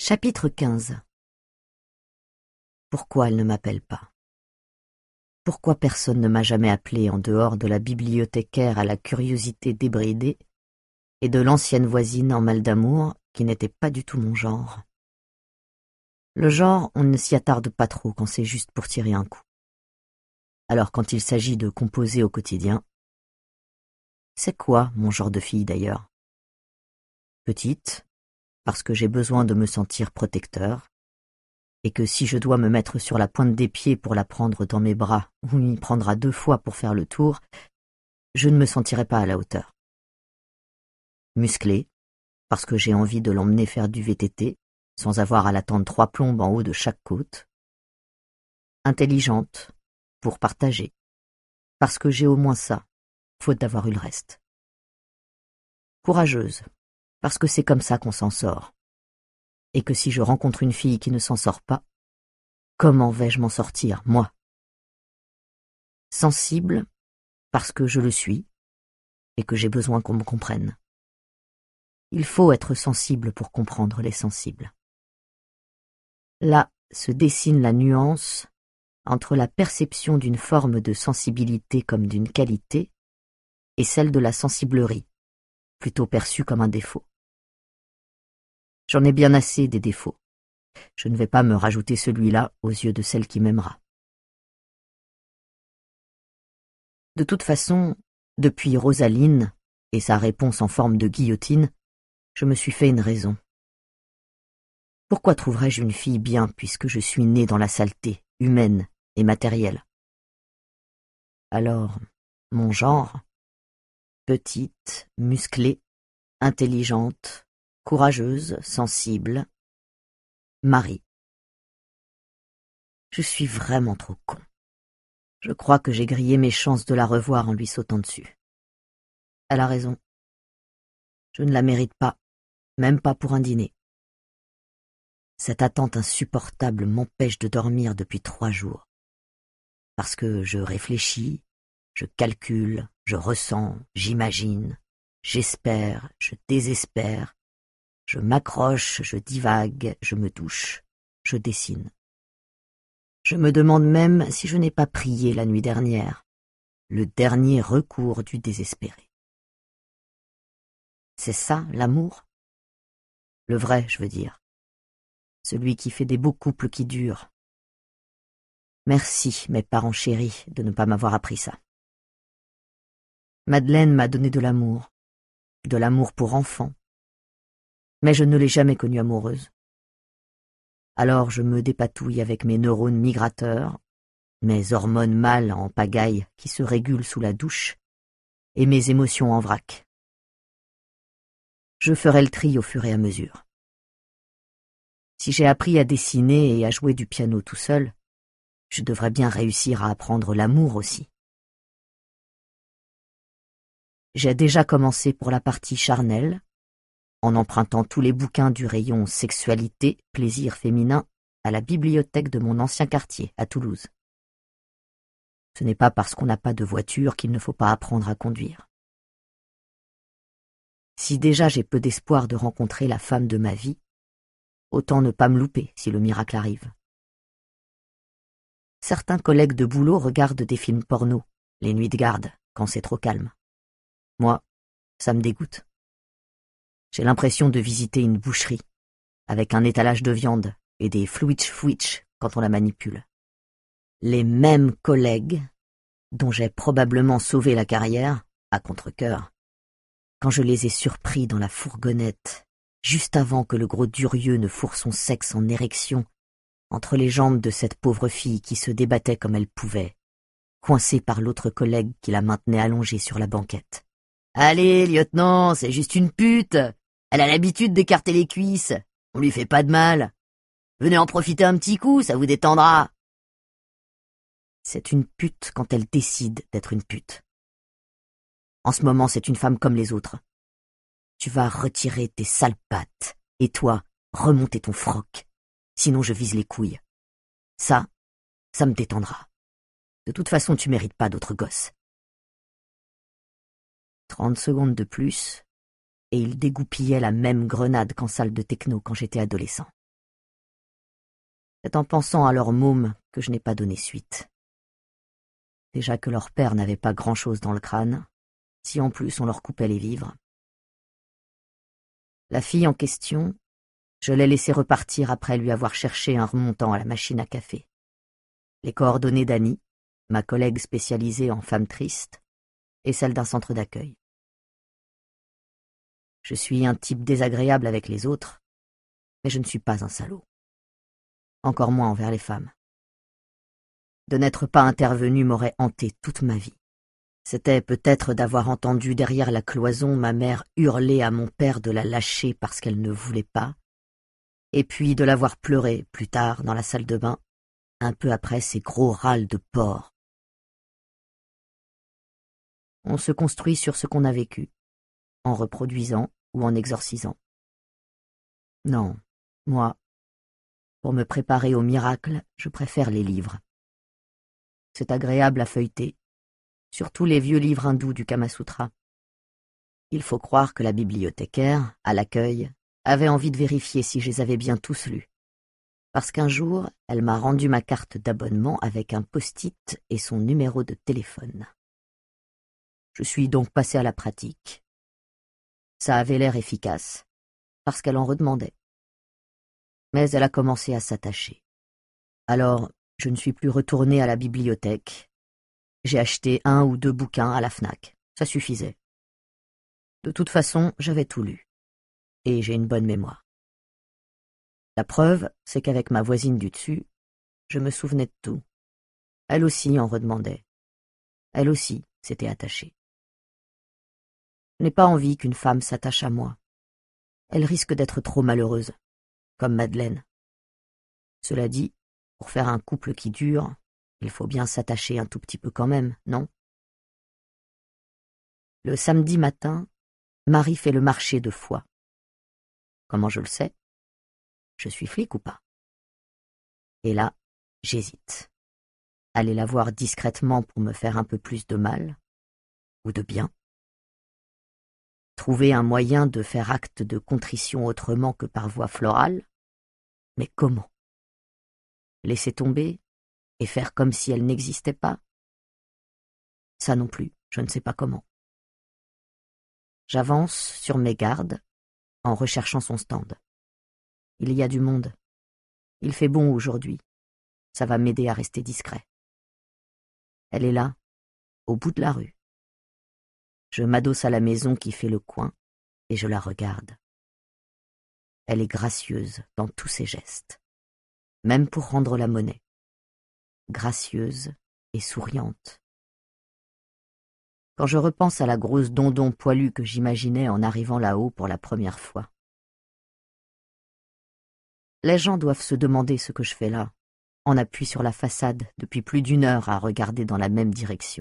Chapitre 15. Pourquoi elle ne m'appelle pas? Pourquoi personne ne m'a jamais appelé en dehors de la bibliothécaire à la curiosité débridée et de l'ancienne voisine en mal d'amour qui n'était pas du tout mon genre? Le genre, on ne s'y attarde pas trop quand c'est juste pour tirer un coup. Alors quand il s'agit de composer au quotidien, c'est quoi mon genre de fille d'ailleurs? Petite, parce que j'ai besoin de me sentir protecteur, et que si je dois me mettre sur la pointe des pieds pour la prendre dans mes bras, ou m'y prendra 2 fois pour faire le tour, je ne me sentirai pas à la hauteur. Musclée, parce que j'ai envie de l'emmener faire du VTT, sans avoir à l'attendre 3 plombes en haut de chaque côte. Intelligente, pour partager, parce que j'ai au moins ça, faute d'avoir eu le reste. Courageuse, parce que c'est comme ça qu'on s'en sort. Et que si je rencontre une fille qui ne s'en sort pas, comment vais-je m'en sortir, moi? Sensible, parce que je le suis, et que j'ai besoin qu'on me comprenne. Il faut être sensible pour comprendre les sensibles. Là se dessine la nuance entre la perception d'une forme de sensibilité comme d'une qualité et celle de la sensiblerie, plutôt perçue comme un défaut. J'en ai bien assez des défauts. Je ne vais pas me rajouter celui-là aux yeux de celle qui m'aimera. De toute façon, depuis Rosaline et sa réponse en forme de guillotine, je me suis fait une raison. Pourquoi trouverais-je une fille bien puisque je suis né dans la saleté, humaine et matérielle? Alors, mon genre, petite, musclée, intelligente, courageuse, sensible, Marie. Je suis vraiment trop con. Je crois que j'ai grillé mes chances de la revoir en lui sautant dessus. Elle a raison. Je ne la mérite pas, même pas pour un dîner. Cette attente insupportable m'empêche de dormir depuis 3 jours. Parce que je réfléchis, je calcule, je ressens, j'imagine, j'espère, je désespère, je m'accroche, je divague, je me touche, je dessine. Je me demande même si je n'ai pas prié la nuit dernière, le dernier recours du désespéré. C'est ça, l'amour? Le vrai, je veux dire. Celui qui fait des beaux couples qui durent. Merci, mes parents chéris, de ne pas m'avoir appris ça. Madeleine m'a donné de l'amour pour enfant, mais je ne l'ai jamais connue amoureuse. Alors je me dépatouille avec mes neurones migrateurs, mes hormones mâles en pagaille qui se régulent sous la douche, et mes émotions en vrac. Je ferai le tri au fur et à mesure. Si j'ai appris à dessiner et à jouer du piano tout seul, je devrais bien réussir à apprendre l'amour aussi. J'ai déjà commencé pour la partie charnelle, en empruntant tous les bouquins du rayon sexualité, plaisir féminin, à la bibliothèque de mon ancien quartier, à Toulouse. Ce n'est pas parce qu'on n'a pas de voiture qu'il ne faut pas apprendre à conduire. Si déjà j'ai peu d'espoir de rencontrer la femme de ma vie, autant ne pas me louper si le miracle arrive. Certains collègues de boulot regardent des films porno, les nuits de garde, quand c'est trop calme. Moi, ça me dégoûte. J'ai l'impression de visiter une boucherie, avec un étalage de viande et des flouitch-flouitch quand on la manipule. Les mêmes collègues dont j'ai probablement sauvé la carrière, à contre-cœur, quand je les ai surpris dans la fourgonnette, juste avant que le gros Durieux ne fourre son sexe en érection entre les jambes de cette pauvre fille qui se débattait comme elle pouvait, coincée par l'autre collègue qui la maintenait allongée sur la banquette. « Allez, lieutenant, c'est juste une pute. Elle a l'habitude d'écarter les cuisses. On lui fait pas de mal. Venez en profiter un petit coup, ça vous détendra. » C'est une pute quand elle décide d'être une pute. En ce moment, c'est une femme comme les autres. Tu vas retirer tes sales pattes, et toi, remonter ton froc. Sinon je vise les couilles. Ça me détendra. De toute façon, tu mérites pas d'autres gosses. 30 secondes de plus, et il dégoupillait la même grenade qu'en salle de techno quand j'étais adolescent. C'est en pensant à leur môme que je n'ai pas donné suite. Déjà que leur père n'avait pas grand-chose dans le crâne, si en plus on leur coupait les vivres. La fille en question, je l'ai laissée repartir après lui avoir cherché un remontant à la machine à café. Les coordonnées d'Annie, ma collègue spécialisée en femmes tristes, et celles d'un centre d'accueil. Je suis un type désagréable avec les autres, mais je ne suis pas un salaud. Encore moins envers les femmes. De n'être pas intervenu m'aurait hanté toute ma vie. C'était peut-être d'avoir entendu derrière la cloison ma mère hurler à mon père de la lâcher parce qu'elle ne voulait pas, et puis de l'avoir pleuré plus tard dans la salle de bain, un peu après ses gros râles de porc. On se construit sur ce qu'on a vécu, en reproduisant ou en exorcisant. Non, moi, pour me préparer au miracle, je préfère les livres. C'est agréable à feuilleter, surtout les vieux livres hindous du Kama Sutra. Il faut croire que la bibliothécaire, à l'accueil, avait envie de vérifier si je les avais bien tous lus. Parce qu'un jour, elle m'a rendu ma carte d'abonnement avec un post-it et son numéro de téléphone. Je suis donc passé à la pratique. Ça avait l'air efficace, parce qu'elle en redemandait. Mais elle a commencé à s'attacher. Alors, je ne suis plus retourné à la bibliothèque. J'ai acheté 1 ou 2 bouquins à la Fnac. Ça suffisait. De toute façon, j'avais tout lu. Et j'ai une bonne mémoire. La preuve, c'est qu'avec ma voisine du dessus, je me souvenais de tout. Elle aussi en redemandait. Elle aussi s'était attachée. Je n'ai pas envie qu'une femme s'attache à moi. Elle risque d'être trop malheureuse, comme Madeleine. Cela dit, pour faire un couple qui dure, il faut bien s'attacher un tout petit peu quand même, non? Le samedi matin, Marie fait le marché de foie. Comment je le sais? Je suis flic ou pas? Et là, j'hésite. Aller la voir discrètement pour me faire un peu plus de mal, ou de bien? Trouver un moyen de faire acte de contrition autrement que par voie florale? Mais comment? Laisser tomber et faire comme si elle n'existait pas? Ça non plus, je ne sais pas comment. J'avance sur mes gardes en recherchant son stand. Il y a du monde. Il fait bon aujourd'hui. Ça va m'aider à rester discret. Elle est là, au bout de la rue. Je m'adosse à la maison qui fait le coin et je la regarde. Elle est gracieuse dans tous ses gestes, même pour rendre la monnaie. Gracieuse et souriante. Quand je repense à la grosse dondon poilue que j'imaginais en arrivant là-haut pour la première fois. Les gens doivent se demander ce que je fais là, en appui sur la façade depuis plus d'1 heure à regarder dans la même direction.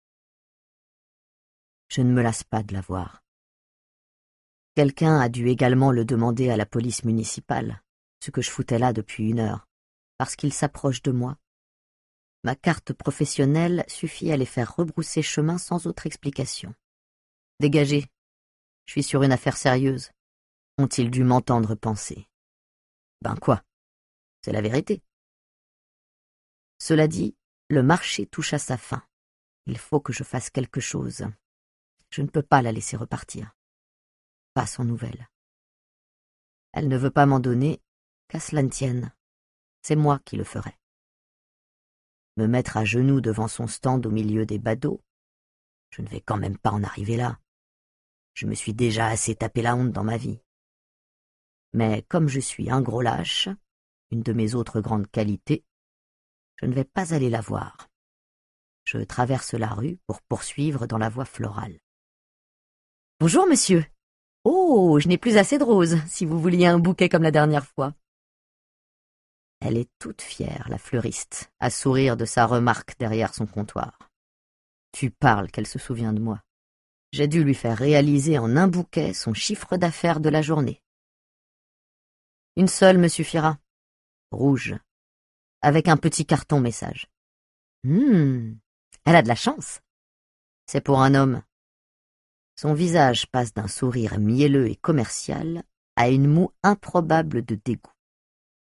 Je ne me lasse pas de la voir. Quelqu'un a dû également le demander à la police municipale, ce que je foutais là depuis 1 heure, parce qu'il s'approche de moi. Ma carte professionnelle suffit à les faire rebrousser chemin sans autre explication. Dégagez, je suis sur une affaire sérieuse, ont-ils dû m'entendre penser. Ben quoi? C'est la vérité. Cela dit, le marché touche à sa fin. Il faut que je fasse quelque chose. Je ne peux pas la laisser repartir. Pas sans nouvelles. Elle ne veut pas m'en donner, qu'à cela ne tienne. C'est moi qui le ferai. Me mettre à genoux devant son stand au milieu des badauds, je ne vais quand même pas en arriver là. Je me suis déjà assez tapé la honte dans ma vie. Mais comme je suis un gros lâche, une de mes autres grandes qualités, je ne vais pas aller la voir. Je traverse la rue pour poursuivre dans la voie florale. « Bonjour, monsieur. Oh, je n'ai plus assez de roses, si vous vouliez un bouquet comme la dernière fois. » Elle est toute fière, la fleuriste, à sourire de sa remarque derrière son comptoir. Tu parles qu'elle se souvient de moi. J'ai dû lui faire réaliser en un bouquet son chiffre d'affaires de la journée. Une seule me suffira. Rouge, avec un petit carton message. Elle a de la chance. C'est pour un homme. Son visage passe d'un sourire mielleux et commercial à une moue improbable de dégoût.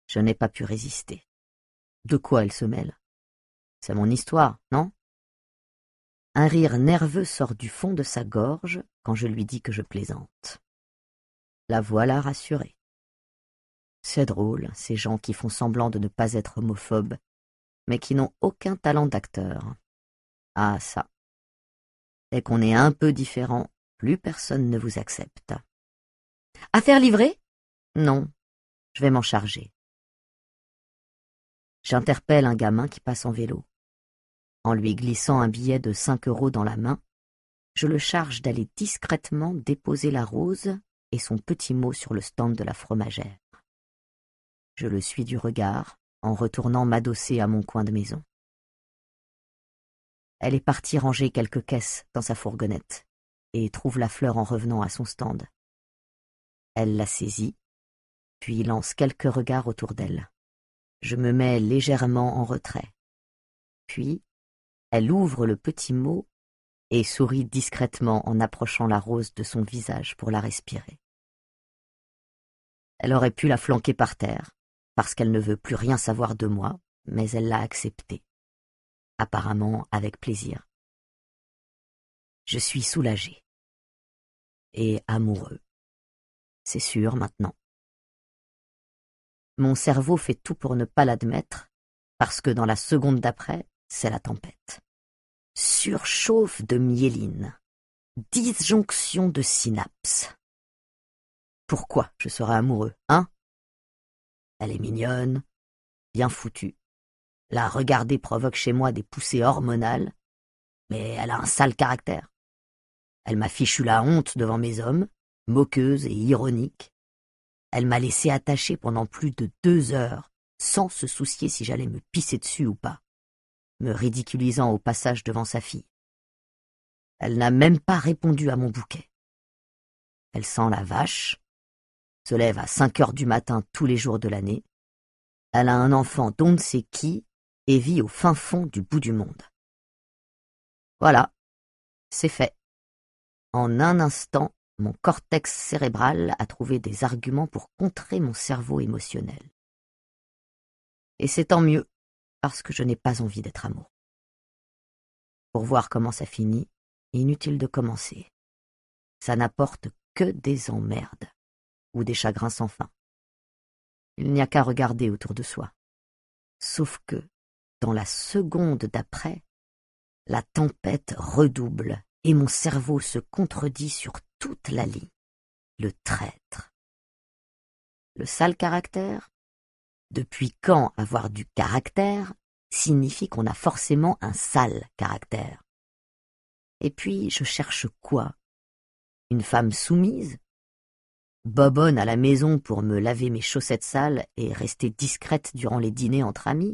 Je n'ai pas pu résister. De quoi elle se mêle? C'est mon histoire, non? Un rire nerveux sort du fond de sa gorge quand je lui dis que je plaisante. La voilà rassurée. C'est drôle, ces gens qui font semblant de ne pas être homophobes, mais qui n'ont aucun talent d'acteur. Ah ça. Dès qu'on est un peu différent, plus personne ne vous accepte. Affaire livrée? Non, je vais m'en charger. J'interpelle un gamin qui passe en vélo. En lui glissant un billet de 5 € dans la main, je le charge d'aller discrètement déposer la rose et son petit mot sur le stand de la fromagère. Je le suis du regard en retournant m'adosser à mon coin de maison. Elle est partie ranger quelques caisses dans sa fourgonnette et trouve la fleur en revenant à son stand. Elle la saisit, puis lance quelques regards autour d'elle. Je me mets légèrement en retrait. Puis, elle ouvre le petit mot et sourit discrètement en approchant la rose de son visage pour la respirer. Elle aurait pu la flanquer par terre, parce qu'elle ne veut plus rien savoir de moi, mais elle l'a accepté, apparemment avec plaisir. Je suis soulagé et amoureux. C'est sûr maintenant. Mon cerveau fait tout pour ne pas l'admettre, parce que dans la seconde d'après, c'est la tempête. Surchauffe de myéline, disjonction de synapses. Pourquoi je serais amoureux, hein? Elle est mignonne, bien foutue. La regarder provoque chez moi des poussées hormonales, mais elle a un sale caractère. Elle m'a fichu la honte devant mes hommes, moqueuse et ironique. Elle m'a laissé attacher pendant plus de 2 heures, sans se soucier si j'allais me pisser dessus ou pas, me ridiculisant au passage devant sa fille. Elle n'a même pas répondu à mon bouquet. Elle sent la vache, se lève à 5 heures du matin tous les jours de l'année. Elle a un enfant d'on ne sait qui et vit au fin fond du bout du monde. Voilà, c'est fait. En un instant, mon cortex cérébral a trouvé des arguments pour contrer mon cerveau émotionnel. Et c'est tant mieux, parce que je n'ai pas envie d'être amoureux. Pour voir comment ça finit, inutile de commencer. Ça n'apporte que des emmerdes ou des chagrins sans fin. Il n'y a qu'à regarder autour de soi. Sauf que, dans la seconde d'après, la tempête redouble et mon cerveau se contredit sur toute la ligne. Le traître. Le sale caractère? Depuis quand avoir du caractère signifie qu'on a forcément un sale caractère? Et puis, je cherche quoi? Une femme soumise? Bobonne à la maison pour me laver mes chaussettes sales et rester discrète durant les dîners entre amis?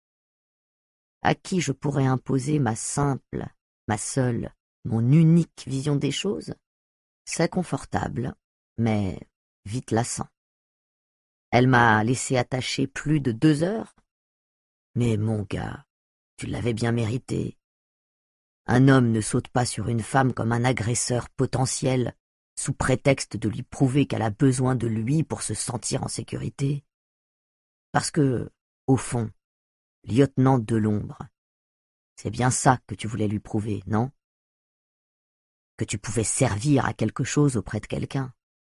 À qui je pourrais imposer ma simple, ma seule, mon unique vision des choses? C'est confortable, mais vite lassant. Elle m'a laissé attacher plus de 2 heures? Mais mon gars, tu l'avais bien mérité. Un homme ne saute pas sur une femme comme un agresseur potentiel, sous prétexte de lui prouver qu'elle a besoin de lui pour se sentir en sécurité. Parce que, au fond, lieutenant de l'ombre, c'est bien ça que tu voulais lui prouver, non? Que tu pouvais servir à quelque chose auprès de quelqu'un.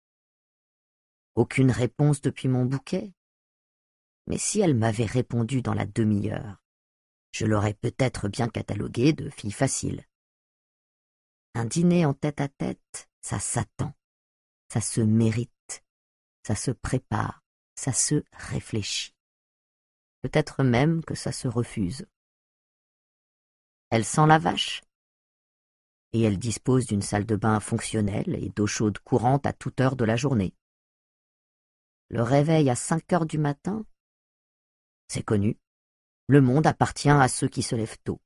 Aucune réponse depuis mon bouquet? Mais si elle m'avait répondu dans la demi-heure, je l'aurais peut-être bien cataloguée de fille facile. Un dîner en tête-à-tête, ça s'attend, ça se mérite, ça se prépare, ça se réfléchit. Peut-être même que ça se refuse. Elle sent la vache, et elle dispose d'une salle de bain fonctionnelle et d'eau chaude courante à toute heure de la journée. Le réveil à 5 heures du matin? C'est connu. Le monde appartient à ceux qui se lèvent tôt.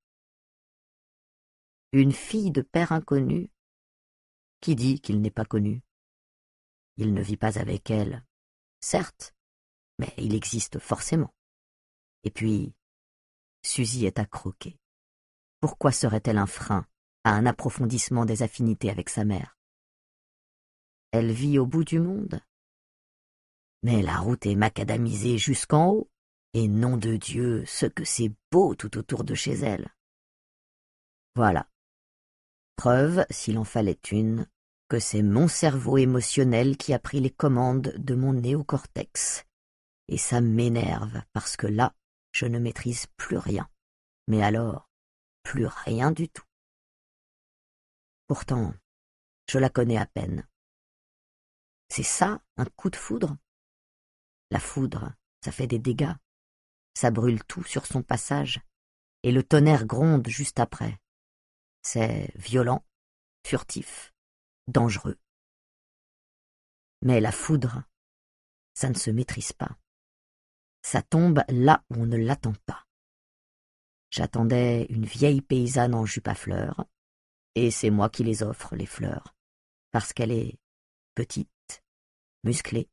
Une fille de père inconnu? Qui dit qu'il n'est pas connu? Il ne vit pas avec elle, certes, mais il existe forcément. Et puis, Suzy est à croquer. Pourquoi serait-elle un frein à un approfondissement des affinités avec sa mère? Elle vit au bout du monde? Mais la route est macadamisée jusqu'en haut, et nom de Dieu, ce que c'est beau tout autour de chez elle. Voilà. Preuve, s'il en fallait une, que c'est mon cerveau émotionnel qui a pris les commandes de mon néocortex. Et ça m'énerve, parce que là, je ne maîtrise plus rien. Mais alors, plus rien du tout. Pourtant, je la connais à peine. C'est ça, un coup de foudre? La foudre, ça fait des dégâts. Ça brûle tout sur son passage, et le tonnerre gronde juste après. C'est violent, furtif, dangereux. Mais la foudre, ça ne se maîtrise pas. Ça tombe là où on ne l'attend pas. J'attendais une vieille paysanne en jupe à fleurs, et c'est moi qui les offre, les fleurs, parce qu'elle est petite, musclée,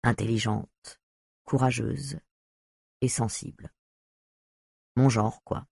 intelligente, courageuse et sensible. Mon genre, quoi.